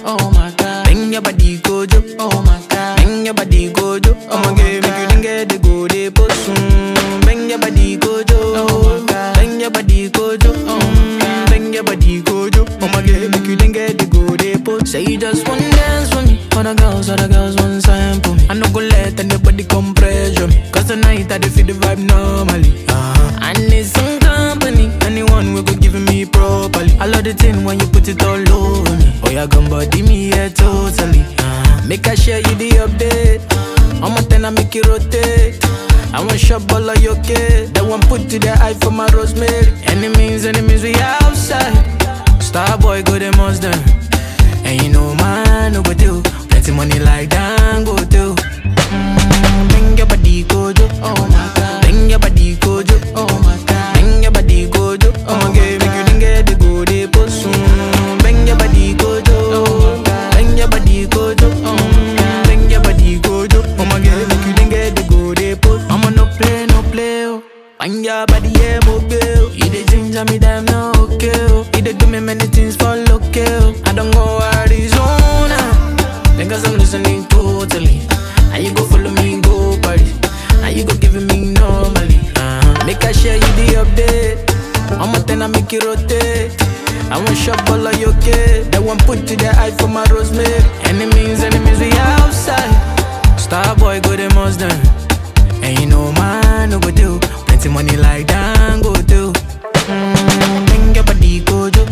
oh my God. Bring your body gojo, oh my God. Bring your body gojo, oh my God. Make you didn't get the go de posun. Bring your body gojo, oh my God. Bring your body gojo, oh my God. Bring your body gojo, oh my God. Make you didn't get the go de posun. Say you just wanna dance for me. Other girls want sample me. I no go let anybody come pressure me. Cause tonight I dey feel the vibe normally. I need some company, anyone will go give me properly. I love the thing when you put it all over me. Oh, yeah, gon' body me, yeah, totally. Make I share you the update. I'm a 10, I make it rotate. I want shop all of your kid. That one put to the eye for my rosemary. Enemies, we outside. Star boy, go them most them. And you know man, no go do. Plenty money like that, go do. Bring your body gojo, oh my God. Bring your body gojo, oh my God. Bring your body gojo, oh my God. Make you didn't get the go de posun. Bring your body gojo, oh my God. Bring your body gojo, oh my God. Bring your body gojo, oh my God. Make you didn't get the go de posun. I'ma no play, oh. Bring your body, yeah, mobile. You dey ginger me, damn no okay, oh. You dey do me many things for local. I don't go Arizona, because I'm listening totally. And you go follow me, go party. And you go giving me normally. Make I share you the update. I'm a 10, I make it rotate. I want shop all of your kid. That one put to the eye for my rosemary. Enemies, we outside. Star boy, go them most done. And you know man, no go do. Plenty money like that, go do. Bring your body, go do.